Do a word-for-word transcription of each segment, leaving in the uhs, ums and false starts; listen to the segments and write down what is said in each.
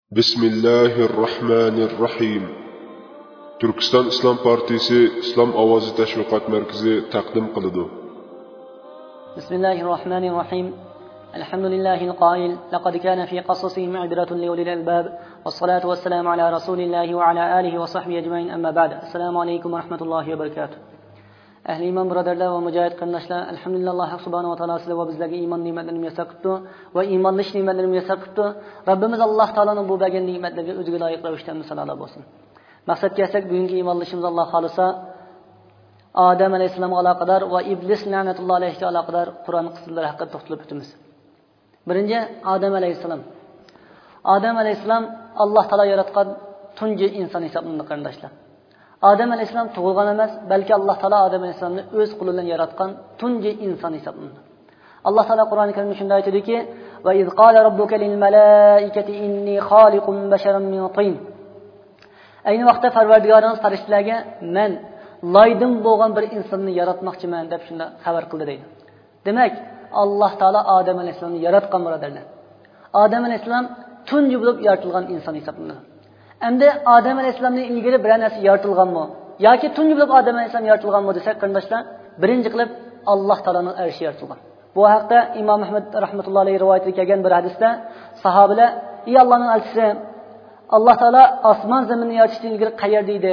Bismillahirrahmanirrahim. Turkiston Islom partiyasi Islom ovozi tashviqot markazi taqdim qiladi. Bismillahirrahmanirrahim. Alhamdulillahil qoil laqad kana fi qasasihim ibratun li ulil albab was-salatu was-salamu ala rasulillahi wa ala alihi wa sahbihi ajma'in amma ba'd. Assalomu alaykum va rahmatullohi va barakatuh. Ahli iman birodarlar va mujohid qarindoshlar, alhamdulillah Alloh subhanahu va taolo sizlar va bizlarga iymon ne'matlarini yassar qildi va iymonlish ne'matlarini yassar qildi. Rabbimiz Alloh taoloning bu bergan ne'matlarga o'ziga loyiq ravishda misollar bo'lsin. Maqsad kelsak, bugungi iymonlishimiz Alloh xolisa Odam alayhisolamga aloqador va iblis la'natullohi alayhiga aloqador Qur'on qismlari haqida to'xtalib o'tamiz. Birinchi Odam alayhisolam. Odam alayhisolam Alloh taolo yaratgan tunji inson hisoblanadi qarindoshlar. Odam alayhisolam tug'ilgan emas, balki Alloh taolo Odam alayhisolamni o'z qo'li bilan yaratgan tunji inson hisoblanadi. Alloh taolo Qur'oni Karimda shunday aytadiki: "Va iz qala robbuka lil malaikati inni xoliqun basharan min tin." Ayni vaqtda Parvardigoringiz farishtalarga men loydan bo'lgan bir insonni yaratmoqchiman deb shunda xabar qildi deydi. Demak, Alloh taolo Odam alayhisolamni yaratgan birodarlar. Odam alayhisolam tunji bo'lib yaratilgan inson hisoblanadi. Endi Odam alayhisolamning ilgari bir narsa yaratilganmi yoki tunji bo'lib Odam alayhisolam yaratilganmi desak qarindoshlar, birinchi qilib Alloh taoloning arshi yaratilgan. Bu haqda Imom Ahmad rahmatullohi alayhi rivoyat qilgan bir hadisda sahobalar: "Ey Allohning elchisi, Alloh taolo osmon zaminni yaratishdan ilgari qayerda edi?"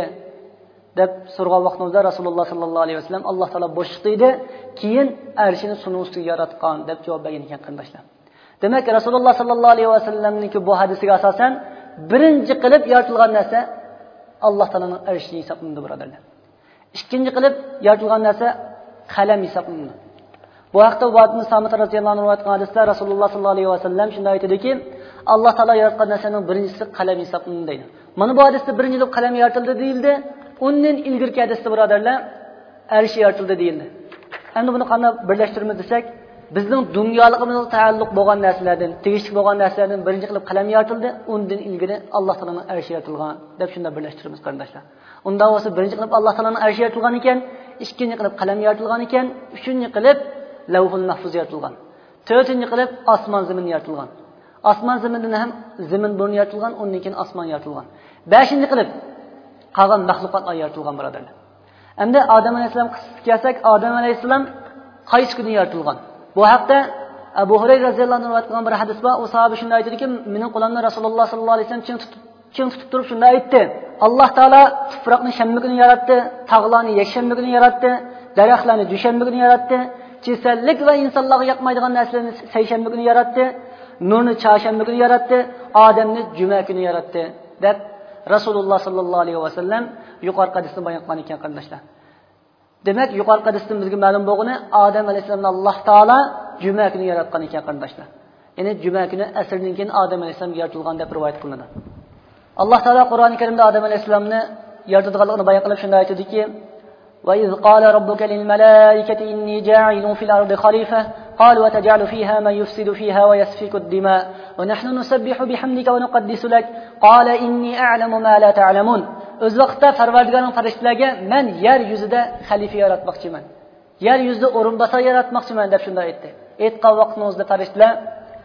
deb so'ragan vaqtimizda Rasululloh sallallohu alayhi vasallam Alloh taolo bo'shliqda edi, keyin arshini suni ustiga yaratgan deb javob bergan ekan qarindoshlar. Demak, Rasululloh sallallohu alayhi vasallamning bu hadisiga asosan birinchi qilib yaratilgan narsa Alloh taoloning arshi hisoblanadi birodarlar. Ikkinchi qilib yaratilgan narsa qalam hisoblanadi. Bu haqda Ubad ibn Samit roziyallohu anhu aytgan hadisda Rasululloh sallallohu alayhi vasallam shunday aytadiki, Alloh taolo yaratgan narsaning birinchisi qalam hisoblanadi deydi. Mana bu hadisda birinchi qilib qalam yaratildi deyildi. Undan ilgirki hadisda birodarlar arshi yaratildi deyildi. Endi buni qanday birlashtiramiz desak, bizning dunyoligimizga taalluq bo'lgan narsalardan, tegishli bo'lgan narsalardan birinchi qilib qalam yaratildi, undan ilgari Alloh taoloning arshi yaratilgan deb shunda birlashtiramiz qarindoshlar. Unda bo'lsa birinchi qilib Alloh taoloning arshi yaratilgan ekan, ikkinchi qilib qalam yaratilgan ekan, uchinchi qilib lavhul mahfuz yaratilgan. to'rtinchi qilib osmon zamin yaratilgan. Osmon zamindan ham zamin burun yaratilgan, undan keyin osmon yaratilgan. beshinchi qilib qolgan mahluqotlar yaratilgan birodarlar. Endi Odam alayhisolam qissasiga kelsak, Odam alayhisolam qaysi kuni yaratilgan? Bu haqda Abu Hurayra roziyallohu anhu rivoyat qilgan bir hadis bor. U sahoba shunday aytadiki, mening qo'limni Rasululloh sallallohu alayhi vasallam ching tutib turib shunday aytdi: Alloh taolo tuproqni shanba kuni yaratdi, tog'larni yakshanba kuni yaratdi, daraxtlarni dushanba kuni yaratdi, kasallik va insonlarga yoqmaydigan narsalarni seshanba kuni yaratdi, nurni chorshanba kuni yaratdi, odamni juma kuni yaratdi deb Rasululloh sallallohu alayhi vasallam yuqorqi hadisni bayon qilgan ekan qarindoshlar. Demak, yuqorqi hadisdan bizga ma'lum bo'lgani, Odam alayhisolamni Alloh taolo juma kuni yaratgan ekan qarindoshlar. Ya'ni juma kuni asrdan keyin Odam alayhisolam yaratilgan deb rivoyat qilinadi. Alloh taolo Qur'oni Karimda Odam alayhisolamni yaratganligini bayon qilib shunday aytadiki: "Va iz qala robbuka lil malaikati inni ja'ilun fil ardi khalifa qalu wa taj'alu fiha man yufsidu fiha wa yasfiku ad-dima wa nahnu nusabbihu bihamdika wa nuqaddisu lak qala inni a'lamu ma la ta'lamun." O'z vaqtida Parvardigorning farishtalarga men yer yuzida xalifa yaratmoqchiman, yer yuzida o'rinbosar yaratmoqchiman deb shunday aytdi. Aytgan vaqtimizda farishtalar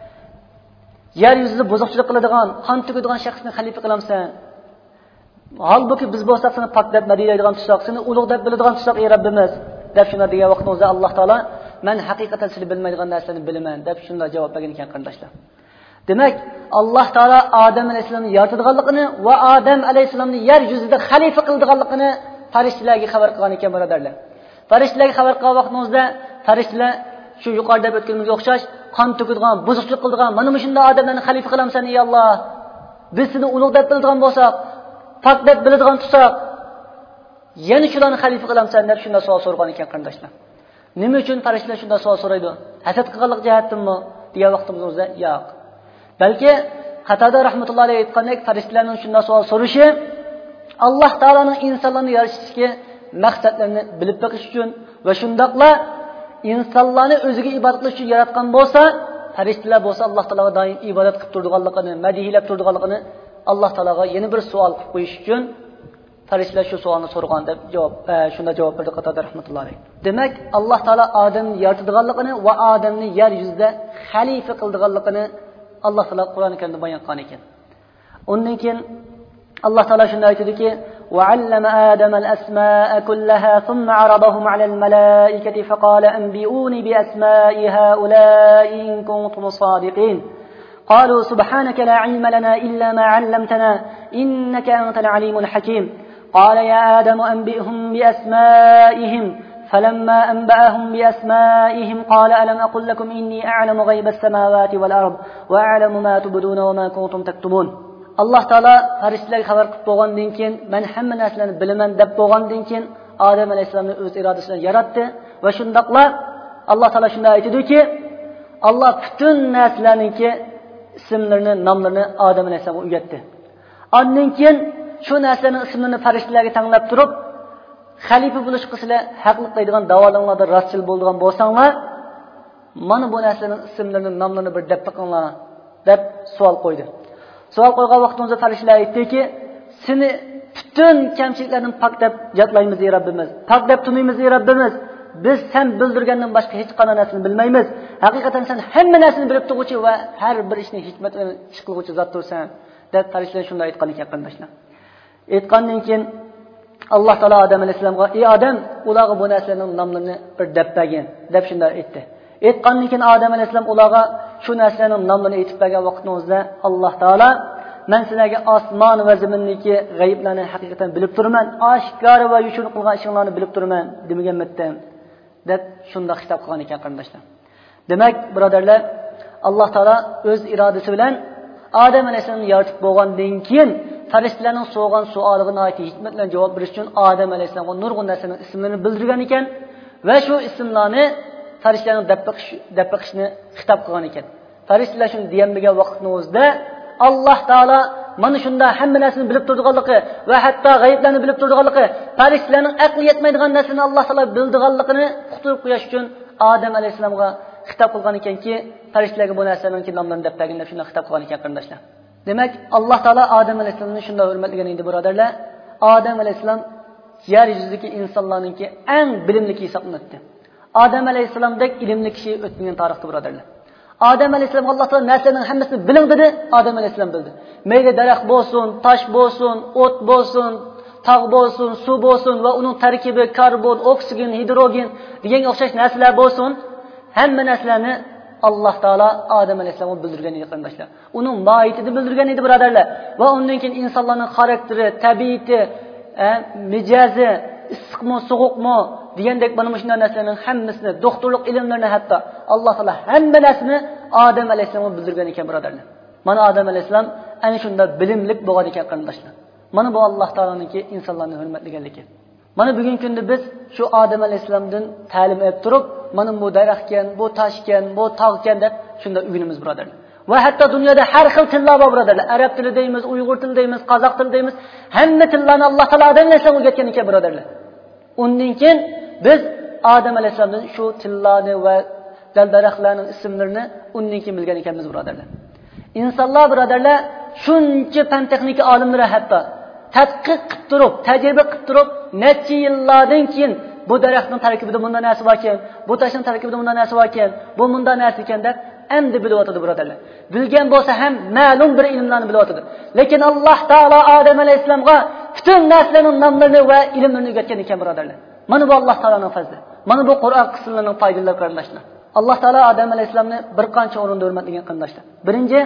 yer yuzida buzuqchilik qiladigan, qon to'kadigan shaxsni xalifa qilamsan. Halbuki biz bo'lsak seni pok deb madiylaydigan tusoq, seni ulug' deb biladigan tusoq ey Rabbimiz deb shunday degan vaqtimizda Alloh taolo men haqiqatan sizni bilmaydigan narsani bilaman deb shunday javob bergan ekan qarindoshlar. Demak, Alloh taolo Odam alayhisolamni yaratganligini va Odam alayhisolamni yer yuzida xalifa qilganligini farishtalarga xabar qilgan ekan birodarlar. Farishtalarga xabar qilgan vaqtimizda farishtalar shu yuqorida o'tganimizga o'xshash qon to'kadigan, buzuqchilik qiladigan, mana shunday odamlarni xalifa qilamsan ey Alloh. Biz seni ulug' deb biladigan bo'lsak, pok deb biladigan tutsak, yana shularni xalifa qilamsan deb shunday savol so'ragan ekan qarindoshlar. Nima uchun farishtalar shunday savol so'raydi? Hasad qilganlik jihatdanmi? degan vaqtimizda yo'q. Balki Qatada rahmatullohi alayhi aytgandek, farishtalarning shunday savol so'rashi Alloh taoloning insonlarni yaratishga maqsadlarini bilib beqish uchun va shundaqla insonlarni o'ziga ibodat qilish uchun yaratgan bo'lsa, farishtalar bo'lsa Alloh taologa doim ibodat qilib turganligini, madihlab turganligini Alloh taologa yana bir savol qilib qo'yish uchun farishtalar shu savolni so'ragan deb javob shunda javob berdi Qatada rahmatullohi alayhi. Demak, Alloh taolo odamni yaratganligini va odamni yer yuzida xalifa qilganligini Alloh taolo Qur'oni Karimda bayon qilgan ekan. Undan keyin Alloh taolo shunday aytadiki: وعلم آدم الأسماء كلها ثم عرضهم على الملائكة فقال أنبئوني بأسماء هؤلاء إن كنتم صادقين قالوا سبحانك لا علم لنا إلا ما علمتنا إنك أنت العليم الحكيم قال يا آدم أنبئهم بأسمائهم فلما أنبأهم بأسمائهم قال ألم أقل لكم إني أعلم غيب السماوات والأرض وأعلم ما تبدون وما كنتم تكتمون. Alloh taolo farishtalarga xabar qilib bo'lgandan keyin men hamma narsalarni bilaman deb bo'lgandan keyin Odam alayhisolamni o'z irodasi bilan yaratdi va shundaqla Alloh taolo shunday aytadiki, Alloh butun narsalarningki ismlarini, nomlarini Odam alayhisolamga o'rgatdi. Ondan keyin shu narsaning ismlarini farishtalarga tanglab turib, xalifa bo'lish qislar haqliq deydigan da'volarlarda rostchil bo'lgan bo'lsanglar, mana bu narsaning ismlarini, nomlarini bir deb qilinglar deb savol qo'ydi. Savol qo'ygan vaqtimizda farishtalar aytdiki, seni butun kamchiliklardan pok deb yodlaymiz ey Rabbimiz. Pok deb tunuymiz ey Rabbimiz. Biz sen bildirgandan boshqa hech qanday narsani bilmaymiz. Haqiqatan sen hamma narsani bilib turuvchi va har bir ishni hikmat bilan ish qiluvchi zot tursan deb farishtalar shunday aytgan ekan qarindoshlar. Aytgandan keyin Alloh taolo Odam alayhisolamga: "Ey Odam, ularga bu narsalarning nomlarini bir deb bergin" deb shunday aytdi. Aytgandan keyin Odam alayhisolam ularga shu narsalarning nomlarini aytib bergan vaqtimizda Alloh taolo: "Men sizlarga osmon va zaminniki g'ayblarni haqiqatan bilib turaman, oshkor va yushun qilgan ishinglarni bilib turaman demaganmidim" deb shunda xitob qilgan ekan qarindoshlar. Demak, birodarlar, Alloh taolo o'z irodasi bilan Odam alayhisolamni yaratib bo'lgandan keyin farishtalarning so'rgan savoliga noiti hikmat bilan javob berish uchun Odam alayhisolamga nurg'un narsaning ismlarini bildirgan ekan va shu ismlarni farishtalarning deb qilishni xitob qilgan ekan. Farishtalar shuni deganmigan vaqtning o'zida Alloh taolo mana shunda hamma narsani bilib turganligi va hatto g'ayblarni bilib turganligi, farishtalarning aqli yetmaydigan narsani Alloh taolo bildiganligini uqtirib qo'yish uchun Odam alayhisolamga xitob qilgan ekanki, farishtalarga bu narsaning nomlarini deb bergan deb shunday xitob qilgan ekan qarindoshlar. Demak, Alloh taolo Odam alayhisolamni shunday hurmatlagan edi birodarlar. Odam alayhisolam yer yuzidagi insonlarningki eng bilimli hisoblanadi. Odam alayhisolamdek ilmli kishi o'tgan tarixda birodarlar. Odam alayhisolam Alloh taolo narsaning hammasini biling dedi, Odam alayhisolam bildi. Mayli daraxt bo'lsin, tosh bo'lsin, o't bo'lsin, tog' bo'lsin, suv bo'lsin va uning tarkibi karbon, oksigen, hidrogen degan o'xshash narsalar bo'lsin, hamma narsalarni Alloh taolo Odam alayhisolamga bildirgan edi qarindoshlar. Uning mohiyatini bildirgan edi birodarlar. Va undan keyin insonlarning xarakteri, tabiati, mijozi, issiqmi, sovuqmi degandek mana shunday narsalarning hammasini, doktorlik ilmlarini hatto Alloh taolo hamma narsani Odam alayhisolamga bildirgan ekan birodarlar. Mana Odam alayhisolam ana shunda bilimlik bo'lgan ekan qarindoshlar. Mana bu Alloh taoloninki insonlarni hurmatlaganligi. Mana bugungi kunda biz shu Odam alayhisolamdan ta'lim olib turib, mana bu daraxtgan, bu toshgan, bu tog'gan deb shunda o'rganamiz birodarlar. Va hatto dunyoda har xil tillar bor birodarlar. Arab tili deymiz, Uyg'ur tili deymiz, qozoq tili deymiz. Hamma tillarni Alloh taolo Odam alayhisolamga o'rgatgan ekan birodarlar. Undan keyin biz Odam alayhisolamdan shu tillarni va daraxtlarning ismlarini undan keyin bilgan ekanmiz birodarlar. İnsanlar birodarlar shuncha fan texnika olimlari hatto tadqiq qilib turib, tajriba qilib turib, necha yillardan keyin bu daraxtning tarkibida bunday narsa bor ekan, bu toshning tarkibida bunday narsa bor ekan, bu bunday narsa ekan deb endi bilyotdi birodarlar. Bilgan bo'lsa ham ma'lum bir ilmlarni bilyotdi. Lekin Alloh taolo Odam alayhisolamga butun narsalarning nomlarini va ilmlarini o'rgatgan ekan birodarlar. Mana bu Alloh taoloning fazli. Mana bu Qur'on qismlarining foydalari qarindoshlar. Alloh taolo Odam alayhisolamni bir qancha o'rinda hurmatlagan qarindoshlar. Birinchi,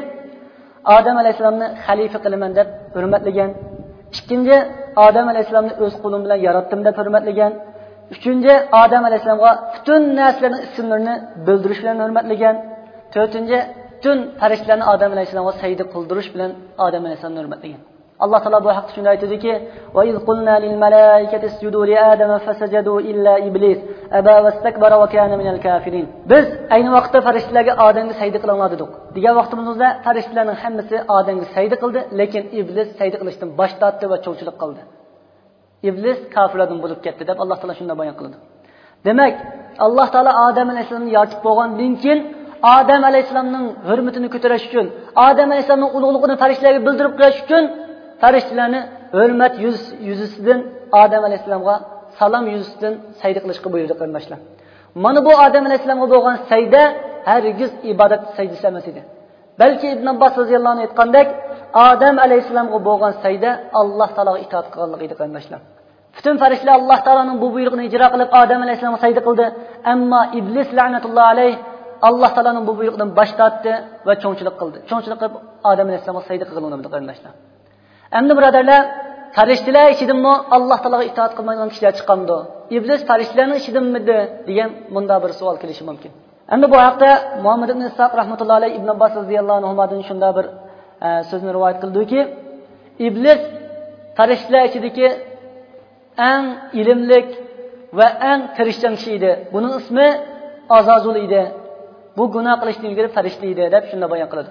Odam alayhisolamni xalifa qilaman deb hurmatlagan. Ikkinchi, Odam alayhisolamni o'z qo'lim bilan yaratdim deb hurmatlagan. Uchinchi, Odam alayhisolamga butun narsalarning ismlarini bildirish bilan hurmatlagan. To'rtinchi, butun farishtalarni Odam alayhisolamga sajda qildirish bilan Odam alayhisolamni hurmatlagan. Alloh taolo bu haqda shunday aytadiki: "Va iz qulna lil malaikati isjudu li adama fasajadu illa iblis aba wastakbara va kana minal kafirin." Biz ayni vaqtda farishtalarga Odamga sajda qilinglar dedik. Degan vaqtimizda farishtalarning hammasi Odamga sajda qildi, lekin iblis sajda qilishdan bosh tortdi va cho'chilik qildi. Iblis kofirlardan bo'lib ketdi deb Alloh taolo shunday bayon qildi. Demak, Alloh taolo Odam alayhisolamni yaratib bo'lgandan keyin Odam alayhisolamning hurmatini ko'tarish uchun, Odam alayhisolamning ulug'ligini farishtalarga bildirib qo'yish uchun farishtalarni hurmat yuz yuzisidan Odam alayhisolamga salom yuzisidan sajda qilishga buyurdi qarindoshlar. Mana bu Odam alayhisolamga bo'lgan sajda hargiz ibodat sajdasi emas edi. Balki Ibn Abbos roziyallohu anhu aytgandek, Odam alayhissalomga bo'lgan sayda Alloh taologa itoat qilganligi edi qardoshlar. Butun farishtalar Alloh taoloning bu buyrug'ini ijro qilib Odam alayhissalomga sayda qildi, ammo iblis la'natullohi alayh Alloh taoloning bu buyruqdan bosh tortdi va cho'ngchilik qildi. Cho'ngchilik qilib Odam alayhissalomga sayda qilganligini qardoshlar. Endi birodarlar, farishtalar ichidanmi Alloh taologa itoat qilmaydigan kishilar chiqqandi? Iblis farishtalarning ichidanmidi degan bunda bir savol kelishi mumkin. Endi bu haqda Muhammad ibn Isaq rahmatullohi alayhi Ibn Abbos roziyallohu anhudan shunda bir e, so'zni rivoyat qildiki, iblis farishtalar ichidagi eng ilmlik va eng tirishchan kishi edi. Buning ismi Azazul edi. Bu gunoh qilishdan ilgari farishta edi deb shunda bayon qiladi.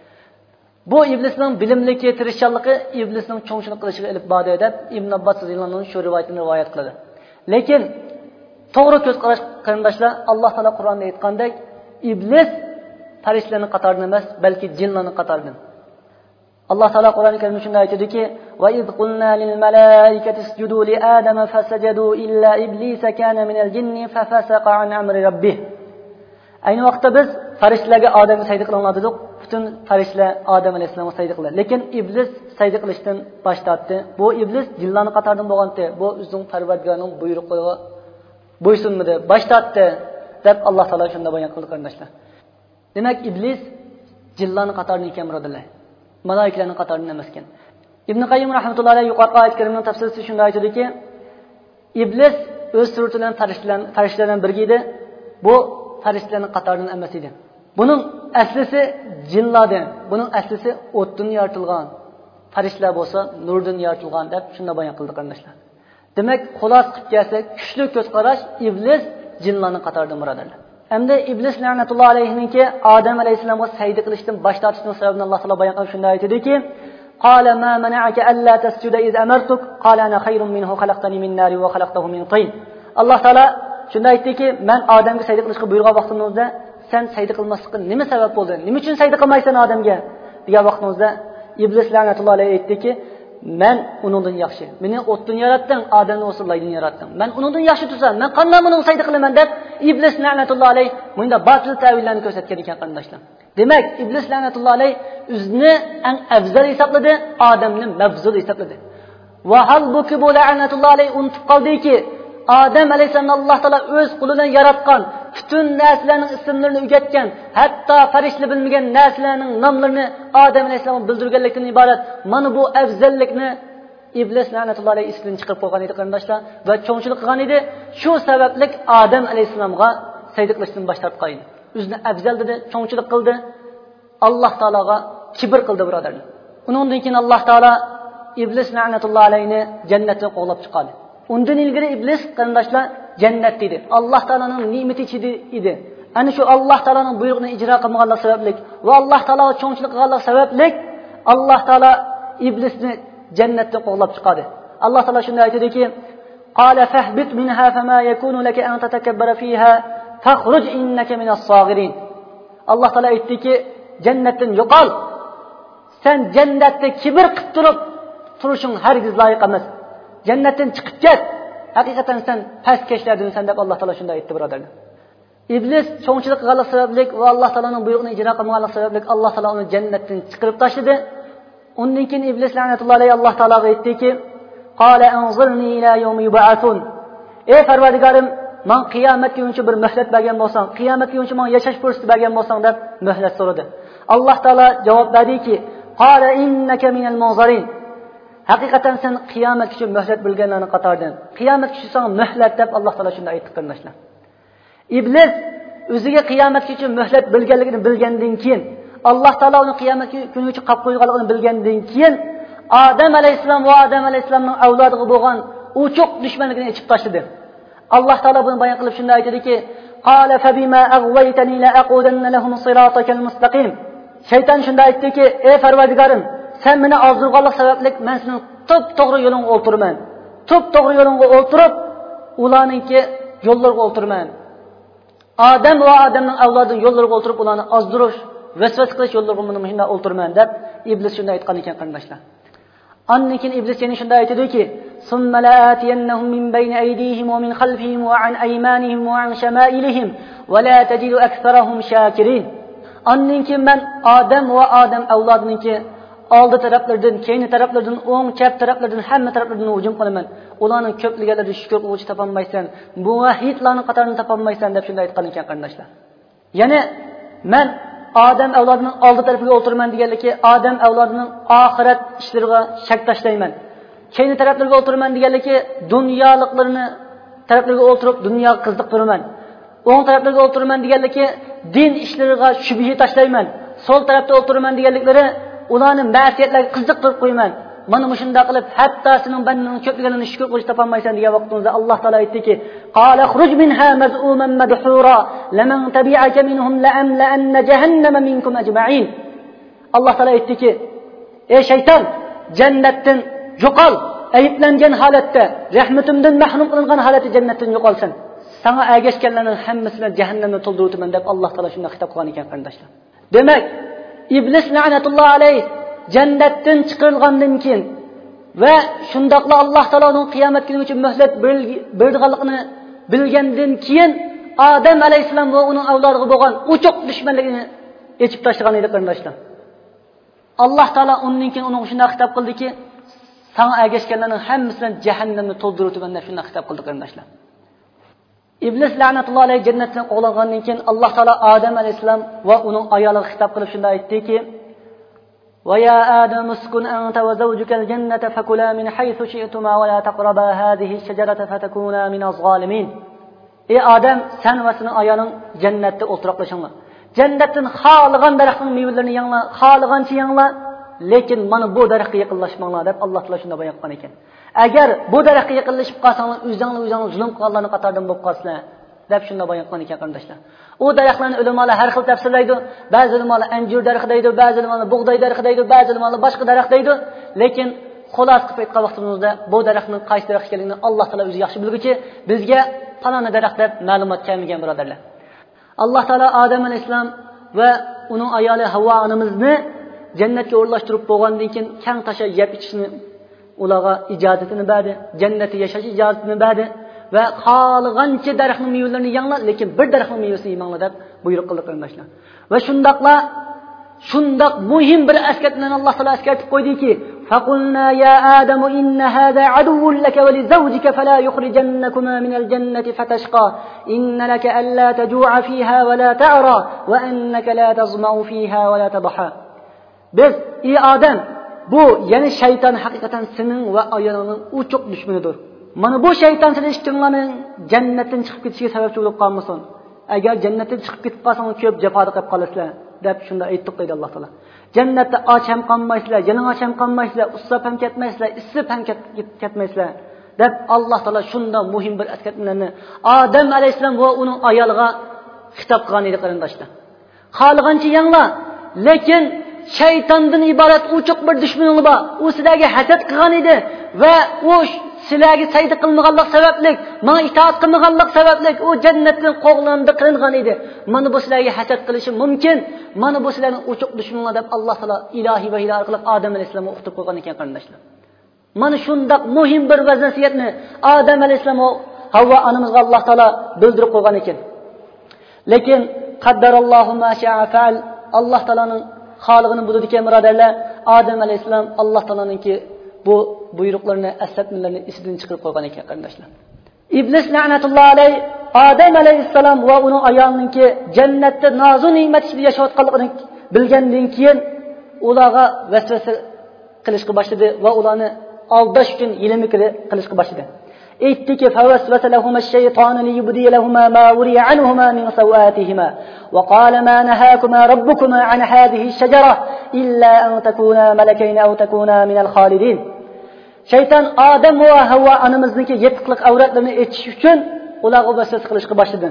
Bu iblisning bilimligi, tirishchanligi iblisning cho'ngchilik qilishiga ilib bordi deb Ibn Abbos roziyallohu anhu shu rivoyatni rivoyat qiladi. Lekin to'g'ri ko'z qarash qarindoshlar, Alloh taolo Qur'onda aytgandek, iblis farishtalarning qatoridan emas, balki jinlarning qatoridan. Alloh taolo Qur'oni Karimda shunday aytadiki: "Va id qulna lil malaikati isjudu li adama fasajadu illa iblisa kana minal jinni fafasaqa an amri rabbih." Ayni vaqtda biz farishtalarga Odamga sayda qilinglar dedik. Butun farishtalar Odam alayhissalomga sayda qildi. Lekin iblis sayda qilishdan bosh tortdi. Bu iblis jinlarning qatoridan bo'lganda, bu o'zining Parvardigorining buyruqiga bo'ysunmadi, bosh tortdi deb Alloh taolo shunda bayon qildi qardoshlar. Demak, iblis jinlarning qatoridan ekan birodarlar. Malaikalarning qatoridan emas ekan. Ibn Qayyim rahmatullohi alayhi yuqorqi oyat karimning tafsirida shunda aytadiki, iblis o'z surati bilan farishtalardan farishtalardan birga edi. Bu farishtalarning qatoridan emas edi. Buning aslisi jinlardan, buning aslisi o'tdan yaratilgan. Farishtalar bo'lsa nurdan yaratilgan deb shunda bayon qildi qardoshlar. Demak, xulos qilib kelsa, kuchli ko'z qarash iblis jinlarning qatoridan birodarlar. Endi iblis la'natullohi alayhiniki Odam alayhissalomga sayda qilishdan bosh tortishning sababini Alloh taolo bayon qilib shunda aytadiki: "Qala ma mana'aka alla tasjuda iz amartuk qala ana khayrun minhu khalaqtani min nari wa khalaqtahu min tin." Alloh taolo shunda aytdiki, "Men Odamga sayda qilishga buyurgan vaqtimda sen sayda qilmaslikka nima sabab bo'ldi? Nima uchun sayda qilmaysan Odamga?" degan vaqtimizda iblis la'natullohi alayhi aytdiki, "Men uningdan yaxshi. Meni o'tdan yaratding, Odamni o'sirlaydan yaratding. Men uningdan yaxshi tursam, men qanday uning sayda qilaman?" deb iblis la'natullohi alayhi bunda batil ta'villarni ko'rsatgan ekan qarindoshlar. Demak, iblis la'natullohi alayhi o'zini eng afzal hisobladi, Odamni mafzul hisobladi. Va halbuki bu la'natullohi alayhi unutib qoldiki, Odam alayhissalomni Alloh taolo o'z qo'li bilan yaratgan, butun narsalarning ismlarini o'rgatgan, hatto farishtalar bilmagan narsalarning nomlarini Odam alayhissalomga bildirganlikdan iborat. Mana bu afzallikni iblis la'natullohi alayhi ismini chiqarib qo'ygan edi qarindoshlar va cho'ngchilik qilgan edi. Shu sababli Odam alayhissalomga sayda qilishdan bosh tortgan edi. O'zini afzal dedi, cho'ngchilik qildi. Alloh taologa kibr qildi birodarlar. Undan keyin Alloh taolo iblis la'natullohi alayhini jannatdan qo'g'lab chiqardi. Undan ilgari iblis qarindoshlar jannatda edi. Alloh taolaning ne'mati ichida edi. Ana shu Alloh taolaning buyrug'ini ijro qilmaganlik sababli va Alloh taologa cho'ngchilik qilganlik sababli Alloh taolo iblisni jannatdan qo'g'lab chiqardi. Alloh taolo shunday aytadiki: "Qala fahbit minha fama yakunu laka an tatakabbara fiha fakhruj innaka minas saghirin." Alloh taolo aytdiki, jannatdan yo'qol. Sen jannatda kibr qilib turib turishing hargiz loyiq emas. Jannatdan chiqib ket. Haqiqatan sen pastkashlardansan deb Alloh taolo shunday aytdi birodarlar. Iblis cho'ngchilik qilganlik sababli va Alloh taoloning buyruqni ijro qilmaganlik sababli Alloh taolo uni jannatdan chiqarib tashladi. Undan keyin iblis la'natullohi alayhi Alloh taologa aytdiki: "Qala anzirni ila yawmi yub'athun." Ey Parvardigorim, men qiyomat kungacha bir muhlat bergan bo'lsang, qiyomat kungacha men yashash fursati bergan bo'lsang deb muhlat so'radi. Alloh taolo javob berdiki: "Qala innaka minal munzirin." Haqiqatan sen qiyomat uchun muhlat bilganlarning qatoridan. Qiyomat uchun sana muhlat deb Alloh taolo shunday aytdi qarindoshlar. Iblis o'ziga qiyomat uchun muhlat bilganligini bilgandan keyin, Alloh taolo uni qiyomat kuni uchun qolib qo'yganligini bilgandan keyin Odam alayhissalom va Odam alayhissalomning avlodiga bo'lgan uchuq dushmanligini ichib tashladi. Alloh taolo buni bayon qilib shunday aytadiki: "Qala fa bima aghwaytani la aqudanna lahum siratakal mustaqim." Shayton shunday aytdiki: "Ey Parvardigorim, sen meni ozdurganlik sababli men seni top to'g'ri yo'lingga o'ltiraman. Top to'g'ri yo'lingga o'ltirib, ularningki yo'llarga o'ltiraman. Odam va Odamning avlodining yo'llarga o'ltirib, ularni ozdirish, vasvas qilish yo'llarga meni shunday o'ltiraman" deb iblis shunday aytgan ekan qarindoshlar. Ondan keyin iblis yana shunday aytadiki: "Summa la'atiyannahum min bayni aydihim wa min khalfihim wa an aymanihim wa an shama'ilihim wa la tajidu aktharahum shakirin." Ondan keyin men Odam va Odam avlodiningki oldi taraflardan, keyin taraflardan, o'ng, chap taraflardan, hamma taraflardan hujum qilaman. Ularning ko'pligiga shukr qiluvchi topolmaysan. Bu vahidlarning qatorini topolmaysan deb shunday aytgan ekan qarindoshlar. Ya'ni men Odam avlodining oldi tarafiga o'tiraman deganligi, Odam avlodining oxirat ishlariga shak tashlayman. Keyin taraflarga o'tiraman deganligi, dunyoliklarni taraflarga o'tirib dunyoga qiziqtiraman. O'ng taraflarga o'tiraman deganligi, din ishlariga shubha tashlayman. Sol tarafda o'tiraman deganliklari, ularni ma'siyatlarga qiziqtirib qo'yaman. Mana shunday qilib, hatto sening bandaning ko'pligiga shukr qilish topolmaysan degan vaqtimizda Alloh taolo aytdiki: "Qala khruj minha maz'uman madhura, laman tabi'aka minhum la'amla anna jahannama minkum ajma'in." Alloh taolo aytdiki: "Ey shayton, jannatdan yo'qol, ayiblangan holatda, rahmatimdan mahrum qilingan holatda jannatdan yo'qolsan. Sana ergashganlarning hammasini jahannamga to'ldiribman" deb Alloh taolo shunday xitob qilgan ekan qarindoshlar. Demak, iblis la'natulloh alayhi jannatdan chiqarilgandan keyin va shundaqla Alloh taoloning qiyomat kuni uchun muhlat berganligini bilgandan keyin Odam alayhisalom va uning avlodiga bo'lgan uchoq dushmanligini yechib tashlagan edi qarindoshlar. Alloh taolo undan keyin uni shunday xitob qildiki, "Sana ergashganlarning hammasini jahannamga to'ldiribman" deb shunday xitob qildi qarindoshlar. Iblis la'natulloh alayhi jannatdan qo'g'langandan keyin Alloh taolo Odam alayhisalom va uning ayoliga xitob qilib shunday aytdiki: "وَيَا آدَمُ اسْكُنْ أَنْتَ وَزَوْجُكَ الْجَنَّةَ فَكُلَا مِنْ حَيْثُ شِئْتُمَا وَلَا تَقْرَبَا هَذِهِ الشَّجَرَةَ فَتَكُونَا مِنَ الظَّالِمِينَ." Ey Odam, sen va sening ayoling jannatda o'tiraqlashinglar. Jannatdan xohlagan daraxtning mevalarini yanglar, xohlagancha yanglar, lekin mana bu daraxtga yaqinlashmanglar deb Alloh taolo shunday bayon qilgan ekan. Agar bu daraxtga yaqinlashib qolsanglar, o'zinglar o'zinglar zulm qilganlarning qatoridan bo'lib qolsanglar deb shunday bayon qilgan ekan qarindoshlar. U daraxtlarni ulamolar har xil tafsirlaydi. Ba'zi ulamolar anjur daraxti deydi, ba'zi ulamolar bug'doy daraxti deydi, ba'zi ulamolar boshqa daraxt deydi. Lekin xulos qilib aytgan vaqtimizda bu daraxtning qaysi daraxt ekanligini Alloh taolo o'zi yaxshi bilguchi, bizga falon daraxt deb ma'lumot kelmagan birodarlar. Alloh taolo Odam alayhisalom va uning ayoli Havvo onamizni jannatga o'rlashtirib qo'ygandan keyin kang tasha yeb ichishni ularga ijozatini berdi, jannatda yashash ijozatini berdi va xohlagancha daraxtning mevalarini yanglar, lekin bir daraxtning mevasini yemanglar deb buyruq qildi qarindoshlar. Va shundaqla shundaq muhim bir askatni Alloh taolo askatib qo'ydiki: "Faqulna ya Adamu inna hada aduwwun laka wa li zawjika fala yukhrijannakuma min al-jannati fatashqa inna laka alla tajua fiha wa la ta'ra wa annaka la tazma'u fiha wa la tadha." Biz, ey Odam, bu ya'ni shayton haqiqatan sening va ayolingning uchoq dushmanidir. Mana bu shayton seni ishtinglarning jannatdan chiqib ketishiga sababchi bo'lib qolmasin. Agar jannatdan chiqib ketib qolsangiz ko'p jafoda qilib qolasizlar deb shunda aytdik dedi Alloh taolo. Jannatda och ham qolmaysizlar, yalang'och ham qolmaysizlar, ussab ham ketmaysizlar, issib ham ketmaysizlar deb Alloh taolo shunda muhim bir askatlarni Odam alayhisalom va uning ayoliga xitob qilgan edi qarindoshlar. Xohlagancha yanglar, lekin shaytondan iborat uchoq bir dushmaningiz bor. U sizlarga hasad qilgan edi va u sizlarga sayda qilmaganlik sababli, menga itoat qilmaganlik sababli u jannatdan qo'g'landi qilingan edi. Mana bu sizlarga hasad qilishi mumkin. Mana bu sizlarning uchoq dushmanlar deb Alloh taolo ilohiy vahiy orqali Odam alayhisalomga o'qitib qo'ygan ekan qarindoshlar. Mana shundoq muhim bir vaziyatni Odam alayhisalom va Havvo onamizga Alloh taolo bildirib qo'ygan ekan. Lekin qaddarallohu ma sha'a fa'al. Alloh taoloning xolig'ini bo'ldi ekan birodarlar. Odam alayhisalom Alloh taoloninki bu buyruqlarni, aslatmalarni isidan chiqarib qo'ygan ekan qarindoshlar. Iblis la'natulloh alayhi Odam alayhisalom va uning ayoliniki jannatda nozu ne'mat ichida yashayotganligini bilgandan keyin ularga vasvasa qilishga boshladi va ularni aldash uchun ilm qilishga boshladi. Aytdiki: "Fawaswasa lahum ash-shaytanu liyubdi lahumā mā wuriya 'anhumā min sawātihimā wa qāla mā nahākumā rabbukumā 'an hādhihi ash-shajarah illā an takūnā malakayni aw takūnā minal khālidīn." Shayton Odam va Havvo onamizniki yetiqliq avratlarini echish uchun ularga vasvasa qilishga boshladi.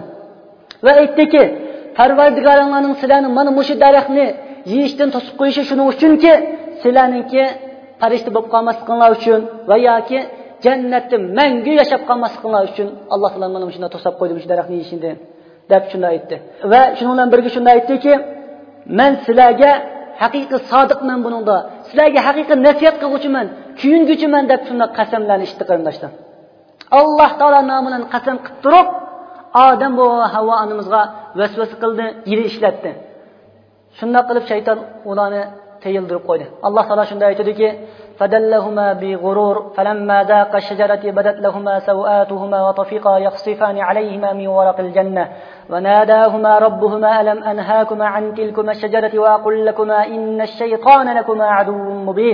Va aytdiki: "Parvardigoringlarning sizlarni mana mushu daraxtni yeyishdan to'sib qo'yishi shuning uchunki, sizlarningki farishta bo'lib qolmasliklaringiz uchun va yoki jannatda mangu yashab qolmasliklaringiz uchun Alloh taolo mana shunday to'sab qo'ydi shu daraxtni yeyishingdan" deb shunday aytdi. Va shuning bilan birga shunday aytdiki: "Men sizlarga haqiqiy sodiqman buningda. Sizlarga haqiqiy nasihat qilguchiman, kuyunguchiman" deb shunday qasamlarni ichdi qarindoshlar. Alloh taolo nomidan qasam qilib turib, Odam va Havvo onamizga vasvasa qildi, yili ishlatdi. Shunday qilib shayton ularni teyildirib qo'ydi. Alloh taolo shunday aytadiki: "Fadallahuma bi g'urur falamma daqa shajarati badat lahuma sawatuhuma wa tafiqa yakhsifani alayhima min waraqil jannah wa nadahuma rabbuhuma alam anhaakuma an tilkuma shajarati wa aqul lakuma inna ash-shaytana lakuma aduwwun mubin."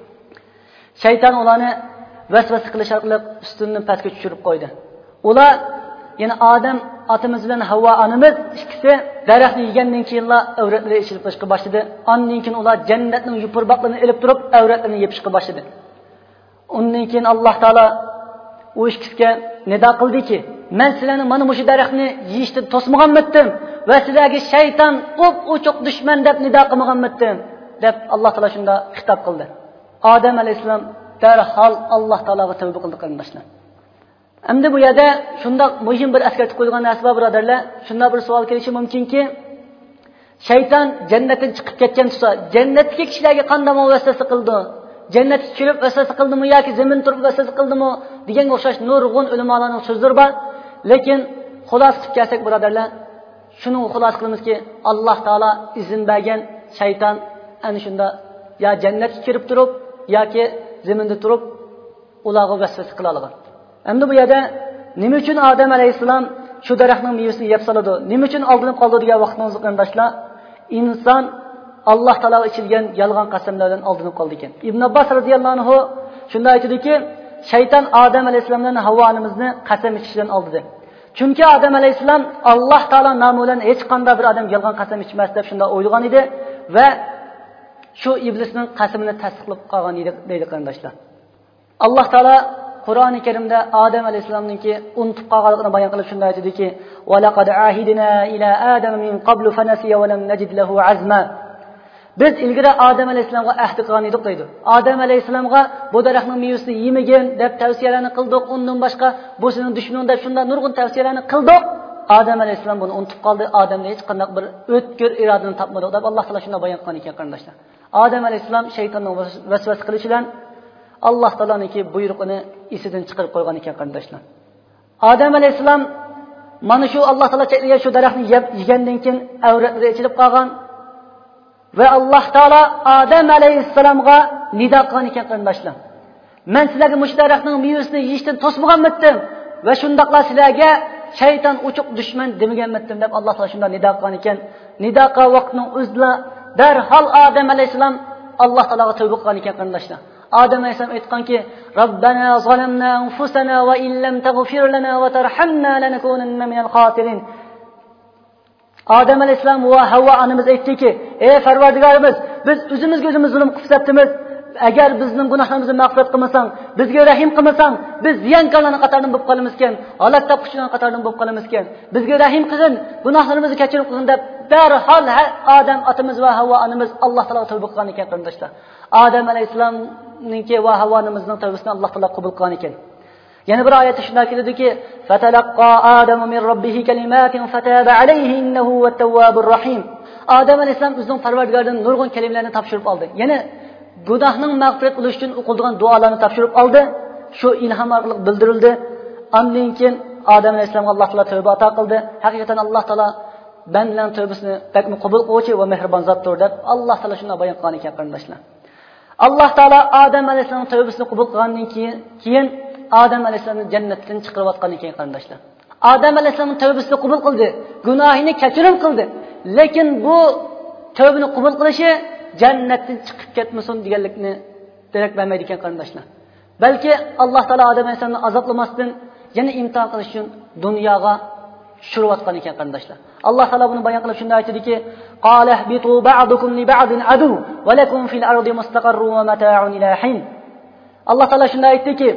Shayton ularni vasvasa qilish orqali ustunni pastga tushirib qo'ydi. Ular, ya'ni Odam otamiz bilan Havvo onamiz ikkisi daraxtni yegandan keyinlar avratlari ichilib chiqishga boshladi. Ondan keyin ular jannatning yupurboqlarini ilib turib avratlarini yepishga boshladi. Undan keyin Alloh taolo u ikkisiga nido qildiki: "Men sizlarni mana shu daraxtni yeyishdan to'smaganmidim va sizlarga shayton o'p-o'choq dushman deb nido qilmaganmidim" deb Alloh taolo shunda xitob qildi. Odam alayhisalom darhol Alloh taologa tavba qildi qarindoshlar. Endi bu yerda shunda muhim bir askartib qo'yilgan narsa bor, birodarlar. Shunda bir savol kelishi mumkinki, shayton jannatdan chiqib ketgan bo'lsa, jannatdagi kishilarga qanday vasvasa qildi? Jannatga kirib vasvasa qildimi yoki zamin turib vasvasa qildimi deganga o'xshash nurg'un ulamolarning so'zlari bor. Lekin xulos qilib kelsak, birodarlar, shuni xulos qilamizki, Alloh taolo izn bergan shayton ana shunda ya jannatga kirib turib yoki zaminda turib ularga vasvasa qila olgan. Endi bu yerda nima uchun Odam alayhisalom shu daraxtning mevasini yeb soladi? Nima uchun oldinib qoldi degan vaqtingizni qarindoshlar, inson Alloh taolo ichilgan yolg'on qasamlardan oldinib qoldi ekan. Ibn Abbos radhiyallohu anhu shunday aytadiki, shayton Odam alayhisalomdan Havvo onamizni qasam ichishdan oldidi. Chunki Odam alayhisalom Alloh taolo nomi bilan hech qanday bir odam yolg'on qasam ichmas deb shunda o'ylagan edi va shu iblisning qasamini tasdiqlab qolgan edi deydi qarindoshlar. Alloh taolo Qur'oni Karimda Odam alayhisalomningki unutib qolganligini bayon qilib shunday aytadiki: "Va laqad ahidna ila Adama min qablu fanasiya va lam najid lahu azma." Biz ilgari Odam alayhisalomga ahd qilgan edik deydi. Odam alayhisalomga bu daraxtning mevasini yemagin deb tavsiyalarni qildik. Undan boshqa bu sening dushmaning deb shunday nurg'un tavsiyalarni qildik. Odam alayhisalom buni unutib qoldi. Odamda hech qanday bir o'tkir irodani topmadi deb Alloh taolo shunday bayon qilgan ekan qarindoshlar. Odam alayhisalom shaytonning vasvasa qilishidan Alloh taoloning buyrug'ini esidan chiqarib qo'ygan ekan qarindoshlar. Odam alayhisalom mana shu Alloh taolo cheklagan shu daraxtni yeb yegandan keyin avratlari ichilib qolgan va Alloh taolo Odam alayhisalomga nido qilgan ekan qarindoshlar. Men sizlarga mush daraxtning mevasini yeyishdan to'smaganmidim va shundaqla sizlarga shayton uchuq dushman demaganmidim deb Alloh taolo shunda nido qilgan ekan. Nido qilgan vaqtning o'zida darhol Odam alayhisalom Alloh taologa tavba qilgan ekan qarindoshlar. Odam alayhisalom aytganki: "Robbana zalamna anfusana va in lam taghfir lana va tarhamna lanakunanna minal khosirin." Odam alayhisalom va Havvo onamiz aytdiki: "Ey Parvardigorimiz, biz o'zimizga o'zimiz zulm qilib saptimiz. Agar bizning gunohlarimizni mag'firat qilmasang, bizga rahim qilmasang, biz ziyankorlarning qatoridan bo'lib qolamiz ekan, halok topquchilarning qatoridan bo'lib qolamiz ekan. Bizga rahim qilgin, gunohlarimizni kechirib qilgin" deb darhol Odam otamiz va Havvo onamiz Alloh taologa tavba qilgan ekan qarindoshlar. Odam alayhisalomning va Havvo onamizning tavbasini Alloh taolo qabul qilgan ekan. Yana bir oyatda shunday keladi-ki: "Fatalaqqa Adamu min robbihi kalimatin fataba alayhi innahu vat-tawwabur rahim." Odam alayhisalom o'zining Parvardigoridan nurg'un kalimalarni topshirib oldi. Yana gunohning mag'firat bo'lishi uchun o'qilgan duolarni topshirib oldi. Shu ilhom orqali bildirildi. Undan keyin Odam alayhisalomga Alloh taolo tavba ato qildi. Haqiqatan Alloh taolo bandaning tavbasini takmi qabul qiluvchi va mehribon zotdir deb Alloh taolo shunday bayon qilgan ekan qarindoshlar. Alloh taolo Odam alayhisalomning tavbasini qabul qilgandan keyin keyin Odam alayhisalomni jannatdan chiqarib atgan ekan qarindoshlar. Odam alayhisalomning tavbasini qabul qildi, gunohini kechirim qildi. Lekin bu tavbani qabul qilishi jannatdan chiqib ketmasin deganlikni darak bermaydi ekan qarindoshlar. Balki Alloh taolo Odam alayhisalomni azoblamasdan yana imtihon qilish uchun dunyoga tushirib atgan ekan qarindoshlar. Alloh taolo buni bayon qilib shunday aytadiki: "Qala ihbitu ba'dukum li ba'din adu va lakum fil ardi mustaqarrun va mata'un ila hin." Alloh taolo shunday aytdiki,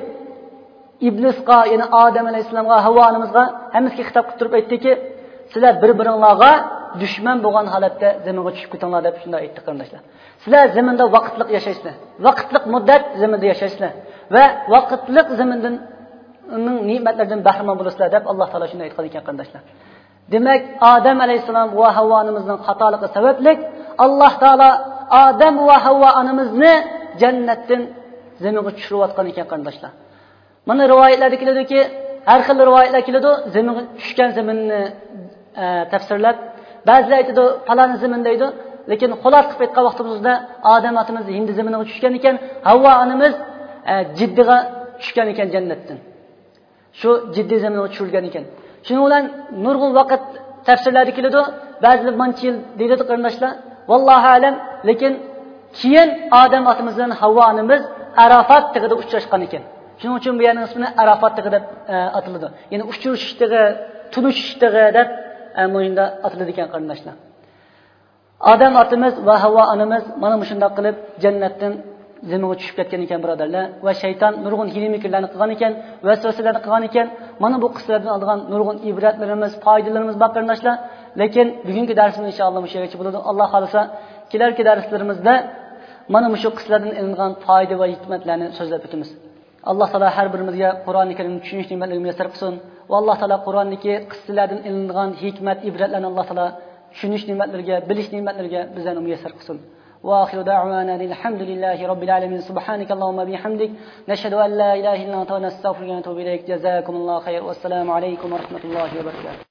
iblisga, ya'ni Odam alayhisalomga, Havvo onamizga hammasiga xitob qilib turib aytdiki: "Sizlar bir-biringizga dushman bo'lgan holatda zaminga tushib ketinglar" deb shunday aytdi qarindoshlar. Sizlar zaminda vaqtliq yashaysizlar. Vaqtliq muddat zaminda yashaysizlar va vaqtliq zamindan uning ne'matlaridan bahramand bo'lasizlar deb Alloh taolo shunday aytgan ekan qarindoshlar. Demak, Odam alayhisalom va Havvo onamizning xatoligi sababli Alloh taolo Odam va Havvo onamizni jannatdan zaminga tushirib atgan ekan qarindoshlar. Mana rivoyatlarda keladiki, har xil rivoyatlar keladi, zaminga tushgan zaminni e, tafsirlab, ba'zilar aytadi falon zamin deydi, lekin xulos qilib aytgan vaqtimizda odam otamiz Hind zaminiga tushgan ekan, Havvo onamiz e, Jiddaga tushgan ekan jannatdan. Shu jiddiy zaminga tushirilgan ekan. Shuning bilan nurg'un vaqt tafsirlari keladi, ba'zilar mancha yil deydi qarindoshlar. Vallohu alam, lekin keyin odam otamiz bilan Havvo onamiz Arafat tig'ida uchrashgan ekan. Shuning uchun bu yerning ismini Arafat tig'i deb e, atiladi. Ya'ni uchrashish tig'i, tunishish tig'i deb e, mo'yinda atiladi ekan qarindoshlar. Odam otamiz va Havvo onamiz mana shunday qilib jannatdan zaminga tushib ketgan ekan birodarlar, va shayton nurg'un hiyla-mikrlarni qilgan ekan, vasvasalarni qilgan ekan. Mana bu qissalardan olgan nurg'un ibratlarimiz, foydalarimiz bor qarindoshlar. Lekin bugungi darsimiz inshaalloh shu yergacha bo'ladi. Alloh xolasa kelarki darslarimizda mana shu qissalardan ilingan foyda va hikmatlarni so'zlab o'tamiz. Alloh taolo har birimizga Qur'oni Karimni tushunish ne'matlarini muyassar qilsin va Alloh taolo Qur'ondagi qissalardan ilingan hikmat, ibratlarni Alloh taolo tushunish ne'matlariga, bilish ne'matlariga bizlarni muyassar qilsin. وآخر دعوانا الحمد لله رب العالمين سبحانك اللهم وبحمدك نشهد أن لا إله إلا أنت ونستغفرك ونتوب إليك جزاكم الله خير والسلام عليكم ورحمة الله وبركاته.